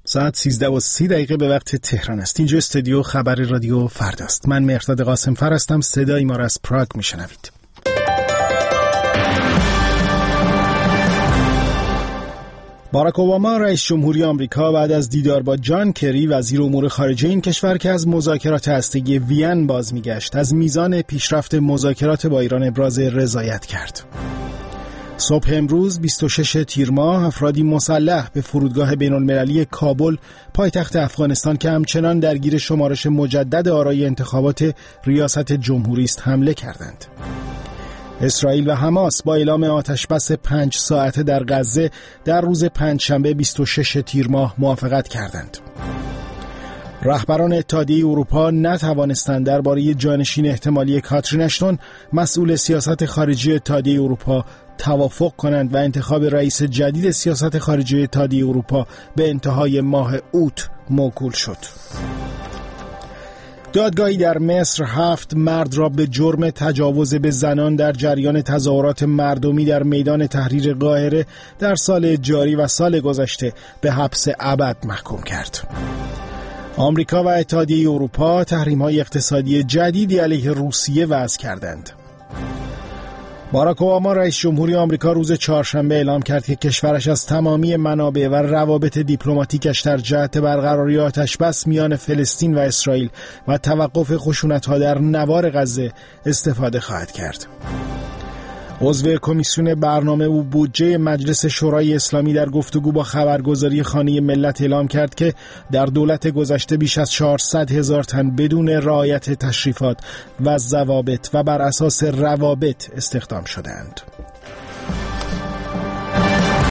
ساعت 13:30 به وقت تهران است. اینجا استودیو خبر رادیو فردا است. من مهرداد قاسمفر هستم. صدای ما را از پراگ میشنوید. باراک اوباما رئیس جمهوری آمریکا بعد از دیدار با جان کری وزیر امور خارجه این کشور که از مذاکرات هسته‌ای وین باز میگشت، از میزان پیشرفت مذاکرات با ایران ابراز رضایت کرد. صبح امروز 26 تیر ماه افرادی مسلح به فرودگاه بین‌المللی کابل پایتخت افغانستان که همچنان درگیر شمارش مجدد آرای انتخابات ریاست جمهوری است حمله کردند. اسرائیل و حماس با اعلام آتشبس 5 ساعته در غزه در روز پنجشنبه 26 تیر ماه موافقت کردند. رهبران اتحادیه اروپا نتوانستند درباره جانشین احتمالی کاترین اشتون مسئول سیاست خارجی اتحادیه اروپا توافق کنند و انتخاب رئیس جدید سیاست خارجی اتحادیه اروپا به انتهای ماه اوت موکول شد. دادگاهی در مصر 7 مرد را به جرم تجاوز به زنان در جریان تظاهرات مردمی در میدان تحریر قاهره در سال جاری و سال گذشته به حبس ابد محکوم کرد. آمریکا و اتحادیه اروپا تحریم‌های اقتصادی جدیدی علیه روسیه وضع کردند. باراک اوباما رئیس جمهوری آمریکا روز چهارشنبه اعلام کرد که کشورش از تمامی منابع و روابط دیپلماتیکش در جهت برقراری آتشبس میان فلسطین و اسرائیل و توقف خشونت‌ها در نوار غزه استفاده خواهد کرد. عضو کمیسیون برنامه و بودجه مجلس شورای اسلامی در گفتگو با خبرگزاری خانه ملت اعلام کرد که در دولت گذشته بیش از 400,000 تن بدون رعایت تشریفات و ضوابط و بر اساس روابط استخدام شدند.